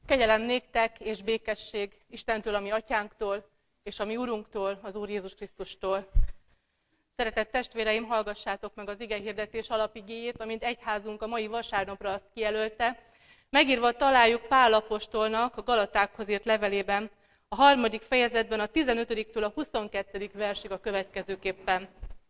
Kegyelem néktek és békesség Istentől, a mi atyánktól, és a mi Urunktól, az Úr Jézus Krisztustól. Szeretett testvéreim, hallgassátok meg az igehirdetés alapigéjét, amint egyházunk a mai vasárnapra azt kijelölte. Megírva találjuk Pál apostolnak a Galatákhoz írt levelében, a 3. fejezetben a 15-től a 22. versig a következőképpen.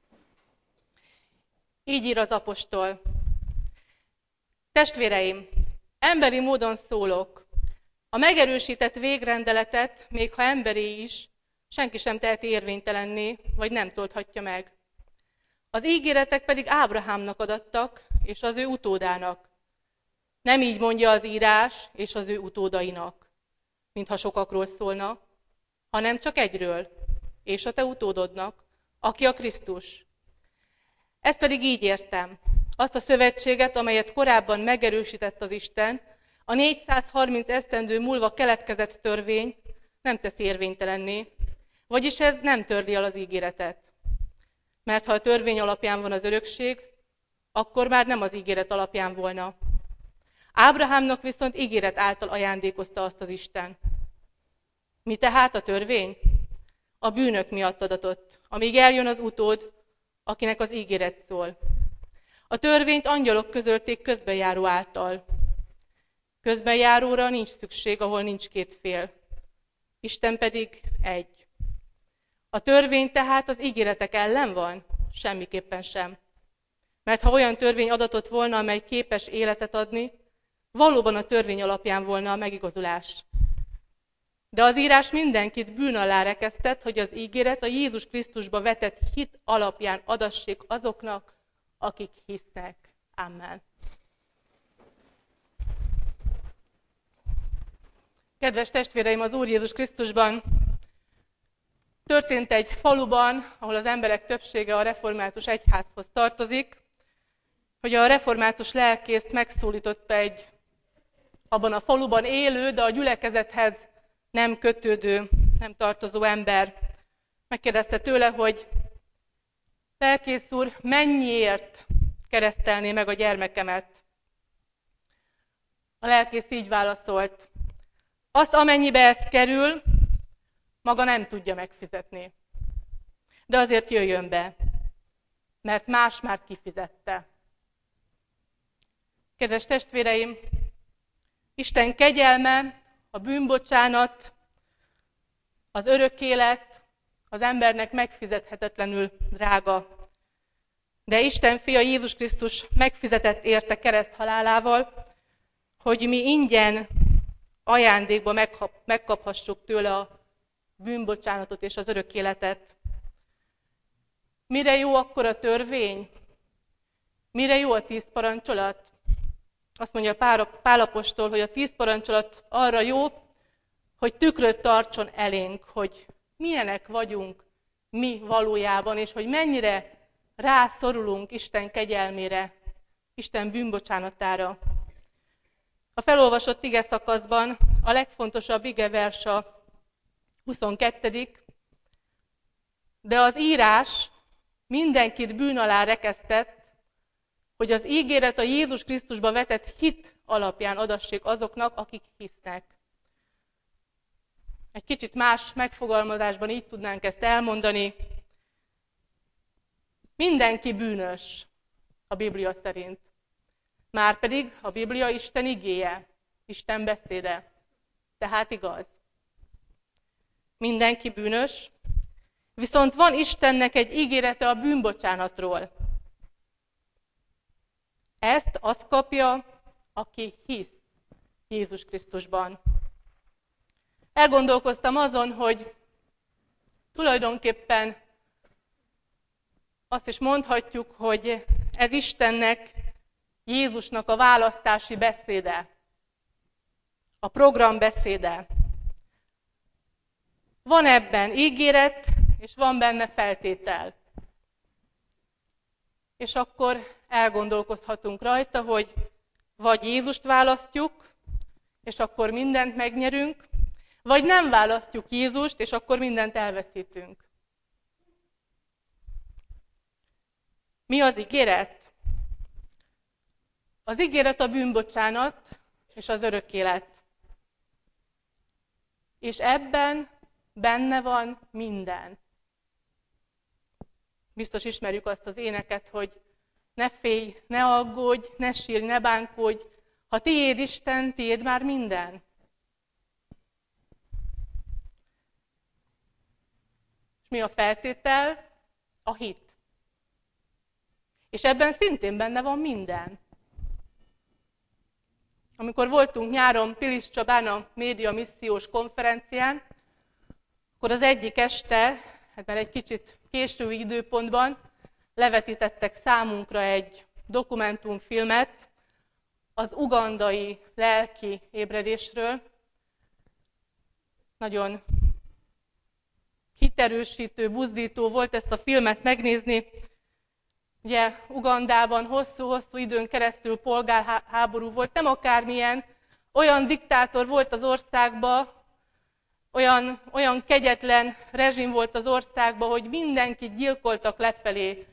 Így ír az apostol. Testvéreim, emberi módon szólok. A megerősített végrendeletet, még ha emberi is, senki sem teheti érvénytelenné, vagy nem toldhatja meg. Az ígéretek pedig Ábrahámnak adattak, és az ő utódának. Nem így mondja az írás, és az ő utódainak, mintha sokakról szólna, hanem csak egyről, és a te utódodnak, aki a Krisztus. Ezt pedig így értem. Azt a szövetséget, amelyet korábban megerősített az Isten, a 430 esztendő múlva keletkezett törvény nem teszi érvénytelenné, vagyis ez nem törli el az ígéretet. Mert ha a törvény alapján van az örökség, akkor már nem az ígéret alapján volna. Ábrahámnak viszont ígéret által ajándékozta azt az Isten. Mi tehát a törvény? A bűnök miatt adatott, amíg eljön az utód, akinek az ígéret szól. A törvényt angyalok közölték közbenjáró által. Közbenjáróra nincs szükség, ahol nincs két fél. Isten pedig egy. A törvény tehát az ígéretek ellen van? Semmiképpen sem. Mert ha olyan törvény adatott volna, amely képes életet adni, valóban a törvény alapján volna a megigazulás. De az írás mindenkit bűn alá rekesztett, hogy az ígéret a Jézus Krisztusba vetett hit alapján adassék azoknak, akik hisznek. Amen. Kedves testvéreim, az Úr Jézus Krisztusban történt egy faluban, ahol az emberek többsége a református egyházhoz tartozik, hogy a református lelkészt megszólította egy abban a faluban élő, de a gyülekezethez nem kötődő, nem tartozó ember. Megkérdezte tőle, hogy lelkész úr, mennyiért keresztelné meg a gyermekemet? A lelkész így válaszolt, azt amennyibe ez kerül, maga nem tudja megfizetni. De azért jöjjön be, mert más már kifizette. Kedves testvéreim, Isten kegyelme, a bűnbocsánat, az örök élet az embernek megfizethetetlenül drága. De Isten fia Jézus Krisztus megfizetett érte kereszthalálával, hogy mi ingyen ajándékba megkaphassuk tőle a bűnbocsánatot és az örök életet. Mire jó akkor a törvény? Mire jó a 10 parancsolat? Azt mondja Pál apostol, hogy a 10 parancsolat arra jó, hogy tükröt tartson elénk, hogy milyenek vagyunk mi valójában, és hogy mennyire rászorulunk Isten kegyelmére, Isten bűnbocsánatára. A felolvasott igeszakaszban a legfontosabb igevers a 22. De az írás mindenkit bűn alá rekesztett, hogy az ígéret a Jézus Krisztusba vetett hit alapján adassék azoknak, akik hisznek. Egy kicsit más megfogalmazásban így tudnánk ezt elmondani. Mindenki bűnös a Biblia szerint. Márpedig a Biblia Isten igéje, Isten beszéde. Tehát igaz. Mindenki bűnös, viszont van Istennek egy ígérete a bűnbocsánatról. Ezt az kapja, aki hisz Jézus Krisztusban. Elgondolkoztam azon, hogy tulajdonképpen azt is mondhatjuk, hogy ez Istennek, Jézusnak a választási beszéde, a programbeszéde. Van ebben ígéret, és van benne feltétel. És akkor elgondolkozhatunk rajta, hogy vagy Jézust választjuk, és akkor mindent megnyerünk, vagy nem választjuk Jézust, és akkor mindent elveszítünk. Mi az ígéret? Az ígéret a bűnbocsánat és az örök élet. És ebben benne van minden. Biztos ismerjük azt az éneket, hogy ne félj, ne aggódj, ne sírj, ne bánkodj, ha tiéd Isten, tiéd már minden. És mi a feltétel? A hit. És ebben szintén benne van minden. Amikor voltunk nyáron Pilis Csabán a média missziós konferencián, akkor az egyik este, hát már egy kicsit késői időpontban levetítettek számunkra egy dokumentumfilmet az ugandai lelki ébredésről. Nagyon hiterősítő, buzdító volt ezt a filmet megnézni. Ugye Ugandában hosszú-hosszú időn keresztül polgárháború volt, nem akármilyen, olyan diktátor volt az országban, olyan kegyetlen rezsim volt az országban, hogy mindenkit gyilkoltak lefelé.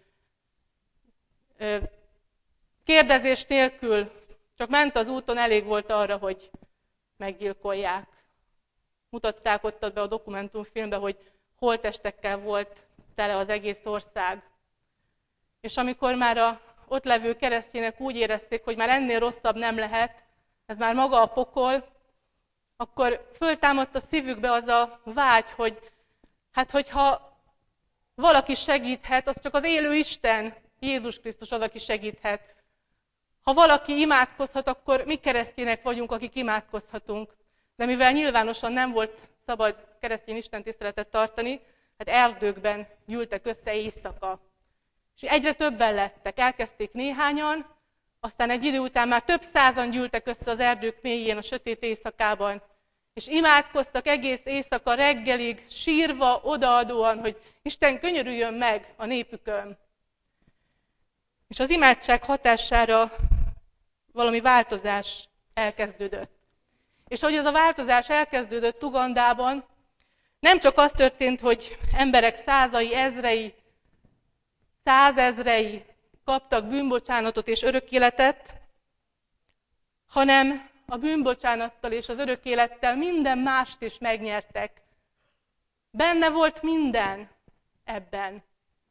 Kérdezés nélkül, csak ment az úton, elég volt arra, hogy meggyilkolják. Mutatták ott be a dokumentumfilmbe, hogy holttestekkel volt tele az egész ország. És amikor már a ott levő keresztények úgy érezték, hogy már ennél rosszabb nem lehet, ez már maga a pokol, akkor föltámadt a szívükbe az a vágy, hogy hát hogyha valaki segíthet, az csak az élő Isten, Jézus Krisztus az, aki segíthet. Ha valaki imádkozhat, akkor mi keresztények vagyunk, akik imádkozhatunk. De mivel nyilvánosan nem volt szabad keresztény istentiszteletet tartani, hát erdőkben gyűltek össze éjszaka. És egyre többen lettek, elkezdték néhányan, aztán egy idő után már több százan gyűltek össze az erdők mélyén, a sötét éjszakában, és imádkoztak egész éjszaka reggelig, sírva, odaadóan, hogy Isten könyörüljön meg a népükön. És az imádság hatására valami változás elkezdődött. És ahogy ez a változás elkezdődött Ugandában, nem csak az történt, hogy emberek százai, ezrei, százezrei kaptak bűnbocsánatot és örök életet, hanem a bűnbocsánattal és az örök élettel minden mást is megnyertek. Benne volt minden ebben.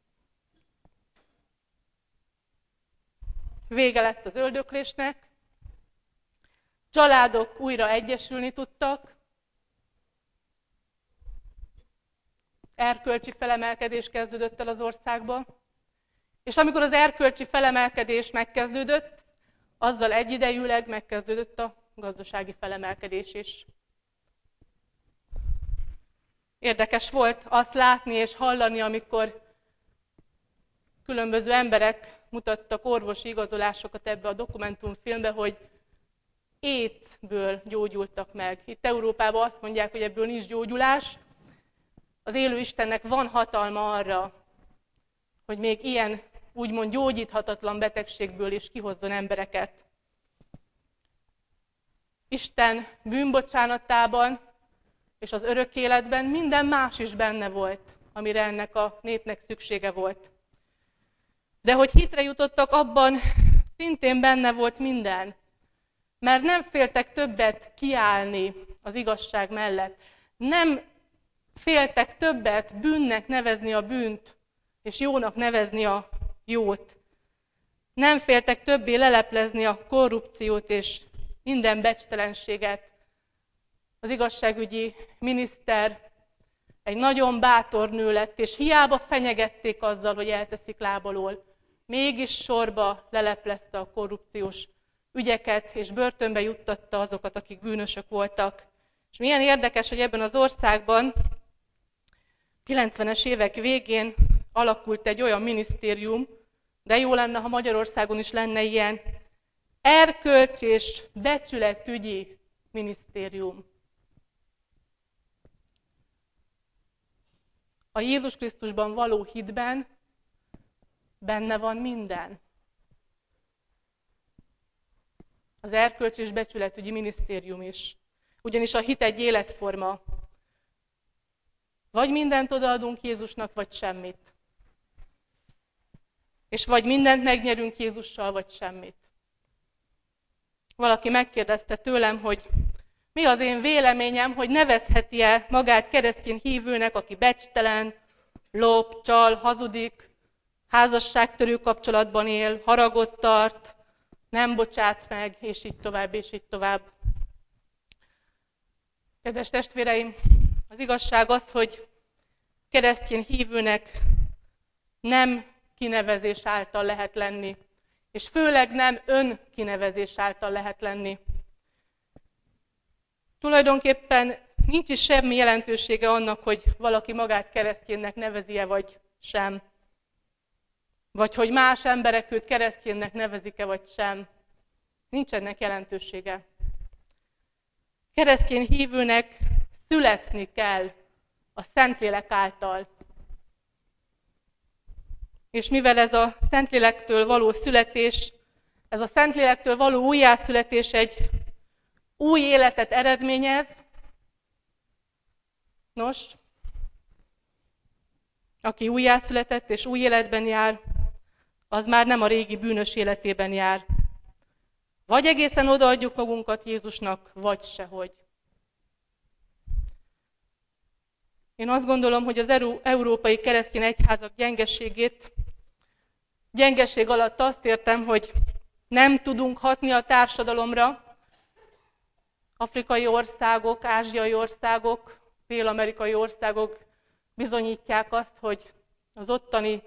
Vége lett az öldöklésnek, családok újra egyesülni tudtak, erkölcsi felemelkedés kezdődött el az országban, és amikor az erkölcsi felemelkedés megkezdődött, azzal egyidejűleg megkezdődött a gazdasági felemelkedés is. Érdekes volt azt látni és hallani, amikor különböző emberek mutattak orvosi igazolásokat ebbe a dokumentumfilmbe, hogy étből gyógyultak meg. Itt Európában azt mondják, hogy ebből nincs gyógyulás. Az élő Istennek van hatalma arra, hogy még ilyen úgymond gyógyíthatatlan betegségből is kihozzon embereket. Isten bűnbocsánatában és az örök életben minden más is benne volt, amire ennek a népnek szüksége volt. De hogy hitre jutottak, abban szintén benne volt minden. Mert nem féltek többet kiállni az igazság mellett. Nem féltek többet bűnnek nevezni a bűnt, és jónak nevezni a jót. Nem féltek többé leleplezni a korrupciót és minden becstelenséget. Az igazságügyi miniszter egy nagyon bátor nő lett, és hiába fenyegették azzal, hogy elteszik lábalól. Mégis sorba leleplezte a korrupciós ügyeket, és börtönbe juttatta azokat, akik bűnösök voltak. És milyen érdekes, hogy ebben az országban 90-es évek végén alakult egy olyan minisztérium, de jó lenne, ha Magyarországon is lenne ilyen, erkölcs és becsületügyi minisztérium. A Jézus Krisztusban való hitben benne van minden. Az erkölcs és becsületügyi minisztérium is. Ugyanis a hit egy életforma. Vagy mindent odaadunk Jézusnak, vagy semmit. És vagy mindent megnyerünk Jézussal, vagy semmit. Valaki megkérdezte tőlem, hogy Mi az én véleményem, hogy nevezheti-e magát keresztény hívőnek, aki becstelen, lop, csal, hazudik, házasságtörő kapcsolatban él, haragot tart, nem bocsát meg, és így tovább, és így tovább. Kedves testvéreim, az igazság az, hogy keresztény hívőnek nem kinevezés által lehet lenni, és főleg nem önkinevezés által lehet lenni. Tulajdonképpen nincs is semmi jelentősége annak, hogy valaki magát kereszténynek nevezi-e vagy sem. Vagy hogy más emberek őt kereszténynek nevezik-e vagy sem. Nincs ennek jelentősége. Keresztény hívőnek születni kell a Szentlélek által. És mivel ez a Szentlélektől való születés, ez a Szentlélektől való újjászületés egy új életet eredményez, nos, aki újjászületett és új életben jár, az már nem a régi bűnös életében jár. Vagy egészen odaadjuk magunkat Jézusnak, vagy sehogy. Én azt gondolom, hogy az európai keresztény egyházak gyengeség alatt azt értem, hogy nem tudunk hatni a társadalomra. Afrikai országok, ázsiai országok, dél-amerikai országok bizonyítják azt, hogy az ottani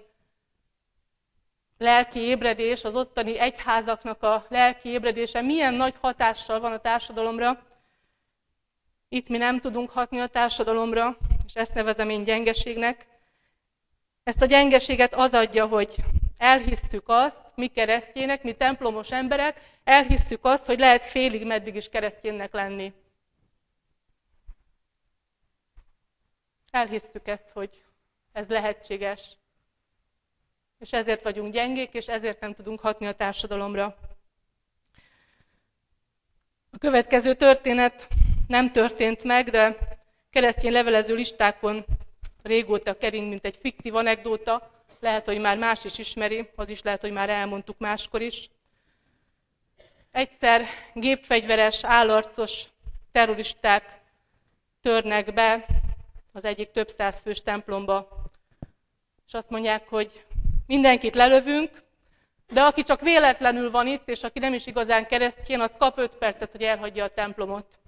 lelki ébredés, az ottani egyházaknak a lelki ébredése milyen nagy hatással van a társadalomra. Itt mi nem tudunk hatni a társadalomra, és ezt nevezem én gyengeségnek. Ezt a gyengeséget az adja, hogy elhisszük azt, mi keresztjének, mi templomos emberek, elhisszük azt, hogy lehet félig meddig is keresztjénnek lenni. Elhisszük ezt, hogy ez lehetséges. És ezért vagyunk gyengék, és ezért nem tudunk hatni a társadalomra. A következő történet nem történt meg, de keresztény levelező listákon régóta kering, mint egy fiktív anekdóta. Lehet, hogy már más is ismeri, az is lehet, hogy már elmondtuk máskor is. Egyszer gépfegyveres, állarcos terroristák törnek be az egyik több száz fős templomba, és azt mondják, hogy mindenkit lelövünk, de aki csak véletlenül van itt, és aki nem is igazán keresztény, az kap 5 percet, hogy elhagyja a templomot.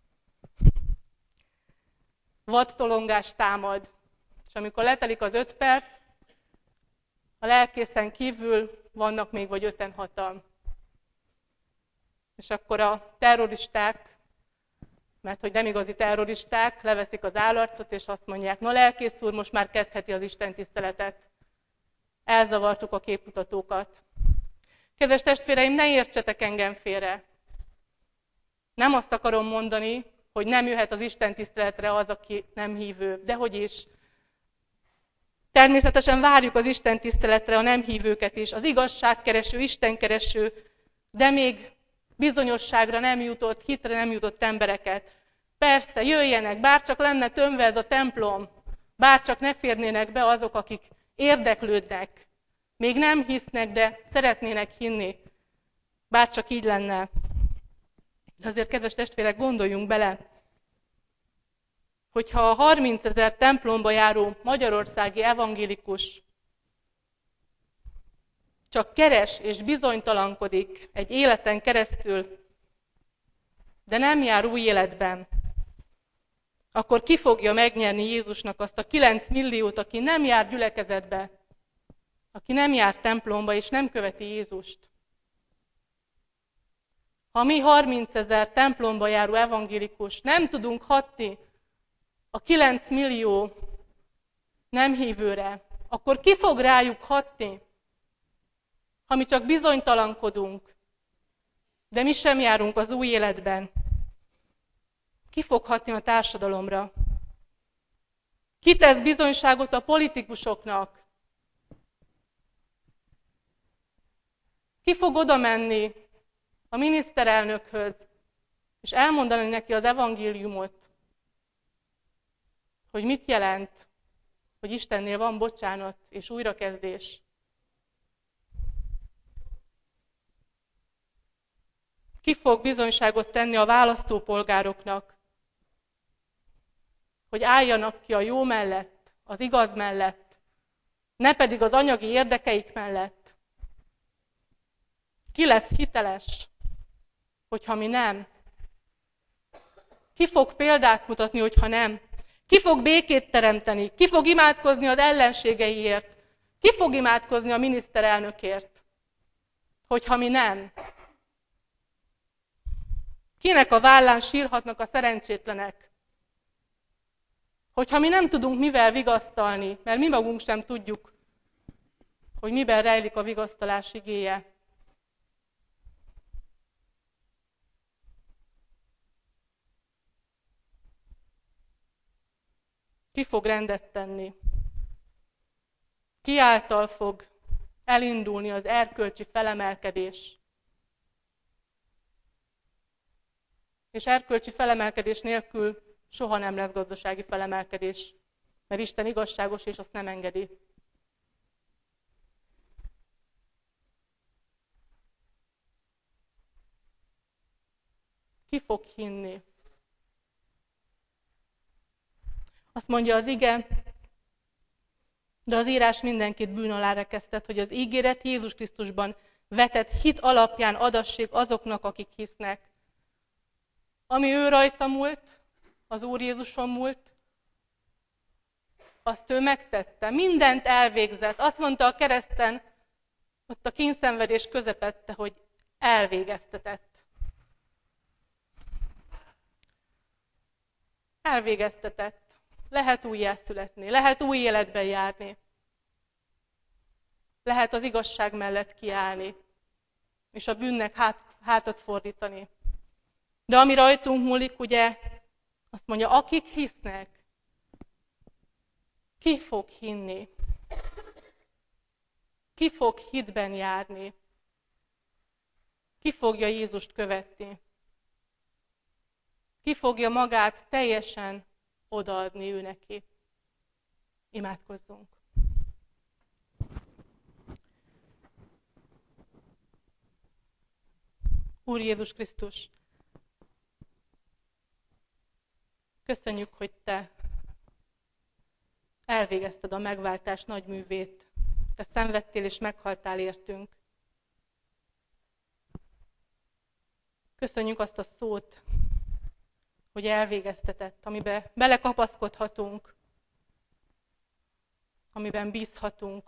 Vadtolongás támad. És amikor letelik az 5 perc, a lelkészen kívül vannak még vagy 5-6-an. És akkor a terroristák, mert hogy nem igazi terroristák, leveszik az állarcot, és azt mondják, na lelkész úr, most már kezdheti az istentiszteletet. Elzavartuk a képmutatókat. Kedves testvéreim, ne értsetek engem félre. Nem azt akarom mondani, hogy nem jöhet az istentiszteletre az, aki nem hívő. Dehogy is. Természetesen várjuk az istentiszteletre a nem hívőket is, az igazságkereső, istenkereső, de még bizonyosságra nem jutott, hitre nem jutott embereket. Persze, jöjjenek, bárcsak lenne tömve ez a templom, bárcsak ne férnének be azok, akik érdeklődnek, még nem hisznek, de szeretnének hinni. Bárcsak így lenne. De azért, kedves testvérek, gondoljunk bele, hogyha a 30 000 templomba járó magyarországi evangélikus csak keres és bizonytalankodik egy életen keresztül, de nem jár új életben, akkor ki fogja megnyerni Jézusnak azt a 9 milliót, aki nem jár gyülekezetbe, aki nem jár templomba és nem követi Jézust? Ha mi 30 000 templomba járó evangélikus nem tudunk hatni a 9 millió nem hívőre, akkor ki fog rájuk hatni, ha mi csak bizonytalankodunk, de mi sem járunk az új életben? Ki fog hatni a társadalomra? Ki tesz bizonyságot a politikusoknak? Ki fog oda menni a miniszterelnökhöz, és elmondani neki az evangéliumot, hogy mit jelent, hogy Istennél van bocsánat és újrakezdés? Ki fog bizonyságot tenni a választópolgároknak, hogy álljanak ki a jó mellett, az igaz mellett, ne pedig az anyagi érdekeik mellett? Ki lesz hiteles, hogyha mi nem? Ki fog példát mutatni, hogyha nem? Ki fog békét teremteni? Ki fog imádkozni az ellenségeiért? Ki fog imádkozni a miniszterelnökért, hogyha mi nem? Kinek a vállán sírhatnak a szerencsétlenek, hogyha mi nem tudunk mivel vigasztalni, mert mi magunk sem tudjuk, hogy miben rejlik a vigasztalás igéje. Ki fog rendet tenni? Ki által fog elindulni az erkölcsi felemelkedés? És erkölcsi felemelkedés nélkül soha nem lesz gazdasági felemelkedés, mert Isten igazságos, és azt nem engedi. Ki fog hinni? Azt mondja az ige, de az írás mindenkit bűn alá rekesztett, hogy az ígéret Jézus Krisztusban vetett hit alapján adassék azoknak, akik hisznek. Ami ő rajta múlt, az Úr Jézuson múlt, azt ő megtette. Mindent elvégzett. Azt mondta a kereszten, ott a kínszenvedés közepette, hogy elvégeztetett. Elvégeztetett. Lehet újjászületni, lehet új életben járni. Lehet az igazság mellett kiállni, és a bűnnek hátat fordítani. De ami rajtunk múlik, ugye, azt mondja, akik hisznek, ki fog hinni? Ki fog hitben járni? Ki fogja Jézust követni? Ki fogja magát teljesen odaadni ő neki? Imádkozzunk! Úr Jézus Krisztus, köszönjük, hogy Te elvégezted a megváltás nagy művét. Te szenvedtél és meghaltál értünk. Köszönjük azt a szót, hogy elvégeztetett, amiben belekapaszkodhatunk, amiben bízhatunk.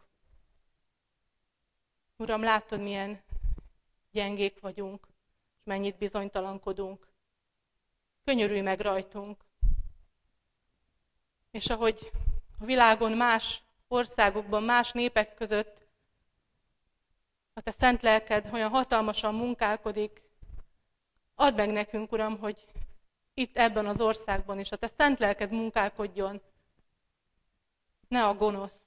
Uram, látod, milyen gyengék vagyunk, és mennyit bizonytalankodunk. Könyörülj meg rajtunk. És ahogy a világon más országokban, más népek között a Te szent lelked olyan hatalmasan munkálkodik, add meg nekünk, Uram, hogy itt ebben az országban is a Te szent lelked munkálkodjon, ne a gonosz.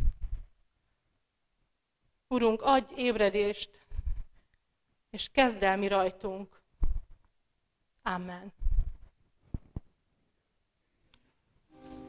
Urunk, adj ébredést, és kezd el mi rajtunk. Amen.